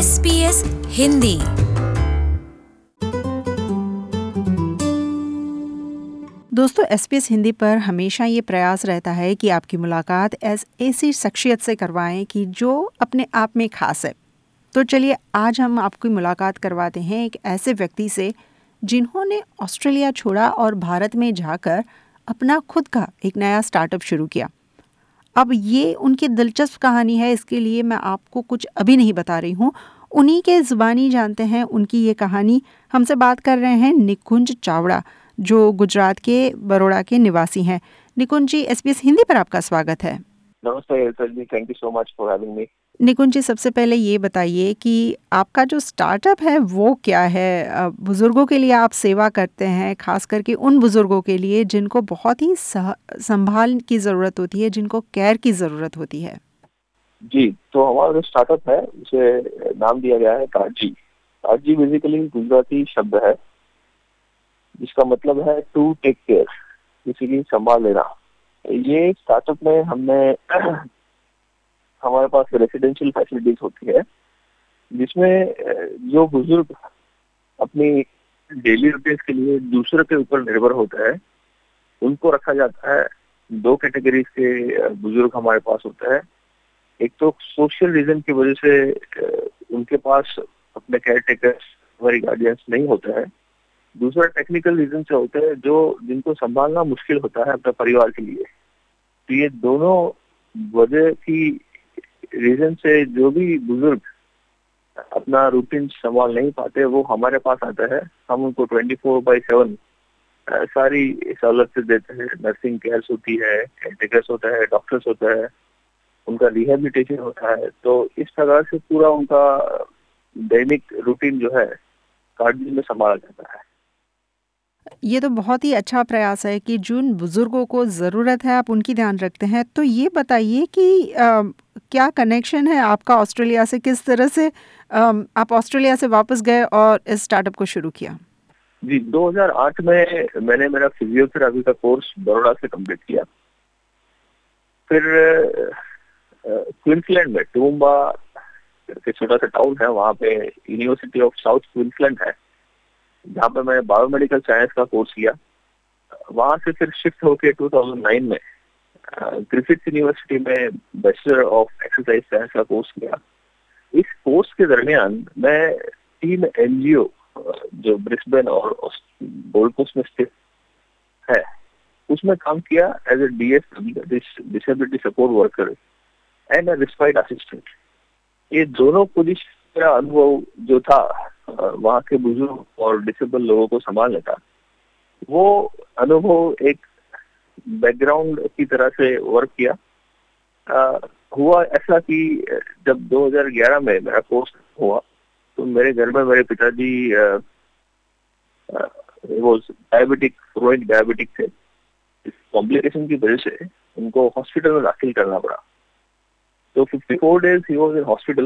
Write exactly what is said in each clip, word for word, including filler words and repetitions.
S B S Hindi. दोस्तों, S B S Hindi पर हमेशा ये प्रयास रहता है कि आपकी मुलाकात ऐस ऐसी शख्सियत से करवाएं कि जो अपने आप में खास है। तो चलिए, आज हम आपकी मुलाकात करवाते हैं एक ऐसे व्यक्ति से जिन्होंने ऑस्ट्रेलिया छोड़ा और भारत में जाकर अपना खुद का एक नया स्टार्टअप शुरू किया। अब ये उनकी दिलचस्प कहानी है, इसके लिए मैं आपको कुछ अभी नहीं बता रही हूँ, उन्हीं के ज़ुबानी जानते हैं उनकी ये कहानी। हमसे बात कर रहे हैं निकुंज चावड़ा, जो गुजरात के बड़ौदा के निवासी हैं। Nikunj ji, S B S Hindi पर आपका स्वागत है। नमस्ते एल्सल ji, thank you so much for having me. Nikunj ji, सबसे पहले ये बताइए कि आपका जो स्टार्टअप है वो क्या है? अ, बुज़ुर्गों के लिए आप सेवा करते हैं, ख़ास करके उन बुज़ुर्गों के लिए जिनको बहुत ही सह संभाल की ज़रूरत होती है, जिनको केयर की ज़रूरत होती है। जी, तो हमारा जो स्टार्टअप है उसे नाम दिया गया है काटजी। काटजी बेसिकली गुजराती शब्द है जिसका मतलब है टू टेक केयर, किसी की संभाल लेना। ये स्टार्टअप में हमने हमारे पास रेसिडेंशियल फैसिलिटीज होती है जिसमें जो बुजुर्ग अपनी डेली रूटीन के लिए दूसरे के ऊपर निर्भर होता है उनको रखा जाता है। दो कैटेगरीज के बुजुर्ग हमारे पास होते हैं। एक तो सोशल रीजन की वजह से उनके पास अपने केयर टेकर्स हमारी गार्डियंस नहीं होता है। दूसरा टेक्निकल रीजन से होता है जो जिनको संभालना मुश्किल होता है अपने परिवार के लिए। तो ये दोनों वजह की रीजन से जो भी बुजुर्ग अपना रूटीन संभाल नहीं पाते वो हमारे पास आता है। हम उनको ट्वेंटी फोर बाई सेवन सारी सहूलत देते हैं। नर्सिंग केयर्स होती है, केयर टेकर्स होता है, डॉक्टर्स होता है, उनका रिहेबिलिटेशन होता है। तो इस प्रकार से पूरा उनका दैनिक रूटीन जो है काटजी में संभाला जाता है। ये तो बहुत ही अच्छा प्रयास है कि जिन बुजुर्गों को ज़रूरत है आप उनकी ध्यान रखते हैं। तो ये बताइए कि अ, क्या कनेक्शन है आपका ऑस्ट्रेलिया से? किस तरह से अ, आप ऑस्ट्रेलिया से वापस गए और इस स्टार्टअप को शुरू किया? जी, दो हज़ार आठ में मैंने मेरा फिजियोथेरेपी का कोर्स बड़ौदा से कंप्लीट किया। फिर क्वींसलैंड में टूम्बा के छोटा सा टाउन है, वहाँ पे यूनिवर्सिटी ऑफ साउथ क्वींसलैंड है जहाँ पे मैंने बायोमेडिकल साइंस का कोर्स किया। वहाँ से फिर शिफ्ट होके दो हज़ार नौ में ग्रिफिथ यूनिवर्सिटी में बैचलर ऑफ एक्सरसाइज साइंस का कोर्स किया। इस कोर्स के दरमियान मैं तीन एनजीओ जो ब्रिस्बेन और गोल्ड कोस्ट में स्थित है उसमें काम किया as a DS disability support worker and respite assistant. ये दोनों पोजीशन का अनुभव जो था वहाँ के बुजुर्ग और डिसेबल लोगों को संभालने का, वो अनुभव एक बैकग्राउंड की तरह से वर्क किया। आ, हुआ ऐसा कि जब दो हज़ार ग्यारह में मेरा कोर्स हुआ तो मेरे घर में मेरे पिताजी वो डायबिटिक क्रोनिक डायबिटिक थे। इस कॉम्प्लिकेशन की वजह से उनको हॉस्पिटल में दाखिल करना पड़ा। तो चौवन days he was in hospital.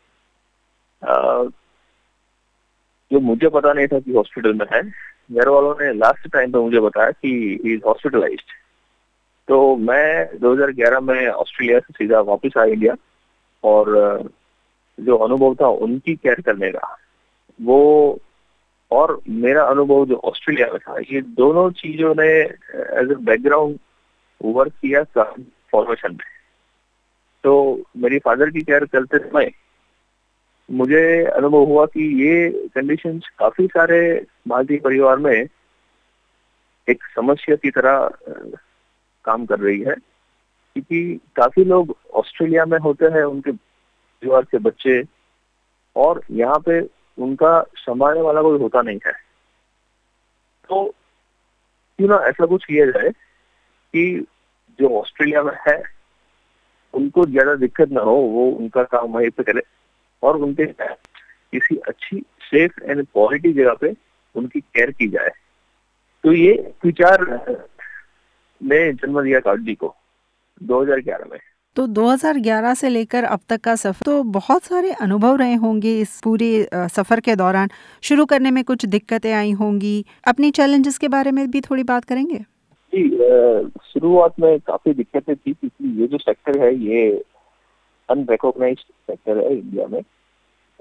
जो मुझे पता नहीं था कि हॉस्पिटल में है, घर वालों ने लास्ट टाइम पे मुझे बताया कि ही इज हॉस्पिटलाइज्ड। तो मैं दो हज़ार ग्यारह में ऑस्ट्रेलिया से सीधा वापस आया इंडिया और जो अनुभव था उनकी केयर करने का वो और मेरा अनुभव जो ऑस्ट्रेलिया में था, ये दोनों चीजों ने एज ए बैकग्राउंड वर्क किया फॉर्मेशन में। तो मेरी फादर की केयर करते समय मुझे अनुभव हुआ कि ये कंडीशंस काफी सारे भारतीय परिवार में एक समस्या की तरह काम कर रही है, क्योंकि काफी लोग ऑस्ट्रेलिया में होते हैं, उनके परिवार के बच्चे, और यहाँ पे उनका संभालने वाला कोई होता नहीं है। तो क्यों ना ऐसा कुछ किया जाए कि जो ऑस्ट्रेलिया में है उनको ज्यादा दिक्कत ना हो, वो उनका काम वहीं पे करे और उनके किसी अच्छी सेफ एंड क्वालिटी जगह पे उनकी केयर की जाए। तो ये विचार ने जन्म दिया काटजी को दो हज़ार ग्यारह में। तो दो हज़ार ग्यारह से लेकर अब तक का सफ़र, तो बहुत सारे अनुभव रहे होंगे इस पूरे सफ़र के दौरान। शुरू करने में कुछ दिक्कतें आई होंगी, अपनी चैलेंजेस के बारे में भी थोड़ी बात करेंगे? जी, शुरुआत में काफ़ी दिक्कतें थी क्योंकि ये जो सेक्टर है ये अनरिकॉग्नाइज्ड सेक्टर है इंडिया में।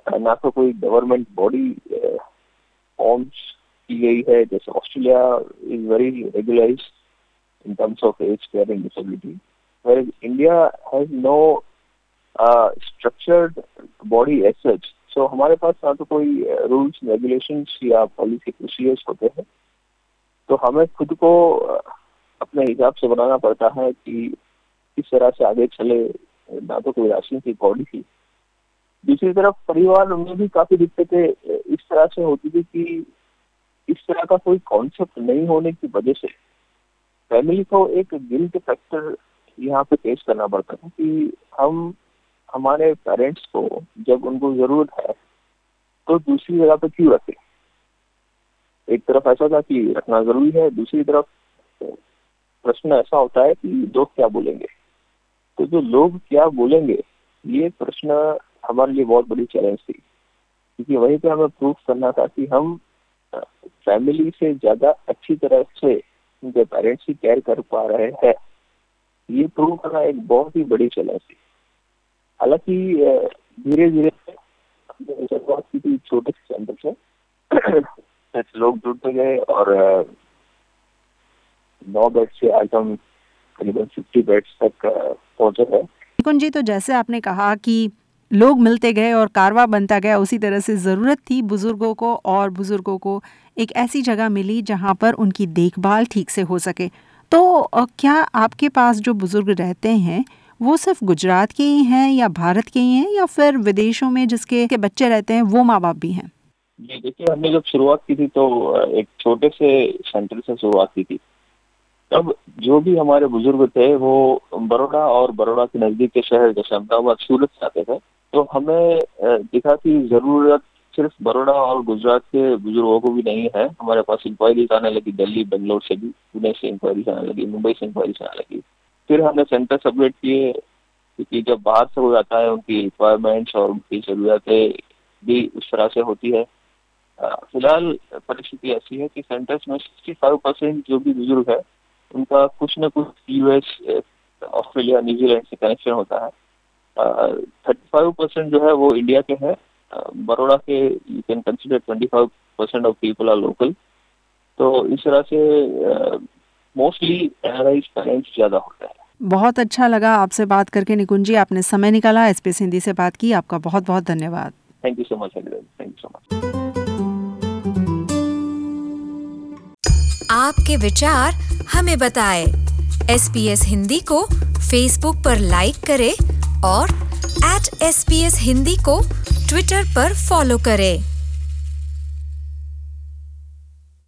ना तो कोई गवर्नमेंट बॉडी फॉर्म्स की गई है, जैसे Australia is very regularised in terms of age care and disability, whereas India has no uh, structured body as such. So हमारे पास ना तो कोई रूल्स रेगुलेशंस या पॉलिसी प्रोसीजर्स होते हैं, तो हमें खुद को अपने हिसाब से बनाना पड़ता है कि किस तरह से आगे चले। ना तो कोई राजनीतिक बॉडी थी। दूसरी तरफ परिवार में भी काफी दिक्कतें इस तरह से होती थी कि इस तरह का कोई कॉन्सेप्ट नहीं होने की वजह से फैमिली को एक गिल्ट फैक्टर यहाँ पे फेस करना पड़ता था कि हम हमारे पेरेंट्स को जब उनको जरूरत है तो दूसरी जगह पे क्यों रखें। एक तरफ ऐसा था कि रखना जरूरी है, दूसरी तरफ प्रश्न ऐसा होता है कि लोग क्या बोलेंगे। तो जो लोग क्या बोलेंगे ये प्रश्न हमारे लिए बहुत बड़ी चैलेंज थी, क्योंकि वहीं पे हमें प्रूफ करना था कि हम फैमिली से ज्यादा अच्छी तरह से उनके पेरेंट्स की केयर कर पा रहे हैं। ये प्रूव करना एक बहुत ही बड़ी चैलेंज थी। हालांकि धीरे धीरे शुरुआत की थी छोटे से सेंटर से, लोग जुड़ते गए और नौ बेड से आज हम करीबन फिफ्टी बेड्स तक पहुंचे हैं। निकुंज जी, तो जैसे आपने कहा कि लोग मिलते गए और कारवा बनता गया, उसी तरह से ज़रूरत थी बुज़ुर्गों को और बुज़ुर्गों को एक ऐसी जगह मिली जहां पर उनकी देखभाल ठीक से हो सके। तो क्या आपके पास जो बुज़ुर्ग रहते हैं वो सिर्फ गुजरात के ही हैं या भारत के ही हैं या फिर विदेशों में जिसके के बच्चे रहते हैं वो माँ बाप भी हैं? जी देखिए, हमने जब शुरुआत की थी तो एक छोटे से सेंटर से शुरुआत की थी। तब जो भी हमारे बुजुर्ग थे वो बड़ौदा और बड़ौदा के नजदीक के शहर जैसे अहमदाबाद, सूरत से आते थे। तो हमें दिखा कि जरूरत सिर्फ बड़ौदा और गुजरात के बुजुर्गों को भी नहीं है। हमारे पास इंक्वायरीज आने लगी दिल्ली, बेंगलोर से भी, पुणे से इंक्वायरीज आने लगी, मुंबई से इंक्वायरीज आने लगी। फिर हमने सेंटर सबमिट किए, क्योंकि जब बाहर से हो जाता है उनकी रिक्वायरमेंट्स और उनकी जरूरतें भी उस तरह से होती है। फिलहाल परिस्थिति ऐसी है कि सेंटर्स में सिक्सटी फाइव परसेंट जो भी बुजुर्ग है उनका कुछ न कुछ यूएस, ऑस्ट्रेलिया, न्यूजीलैंड से कनेक्शन होता है। थर्टी फाइव परसेंट जो है वो इंडिया के हैं। बड़ौदा के you can consider twenty five percent of people are local. तो इस तरह से मोस्टली एनआरआईज पेरेंट्स ज्यादा होता है। बहुत अच्छा लगा आपसे बात करके निकुंज जी, आपने समय निकाला, एसपीएस हिंदी से बात की, आपका बहुत बहुत धन्यवाद। Thank you so much. Thank you so much. आपके विचार हमें बताएं। एसपीएस हिंदी को फेसबुक पर लाइक करें और एट एसपीएस हिंदी को ट्विटर पर फॉलो करें।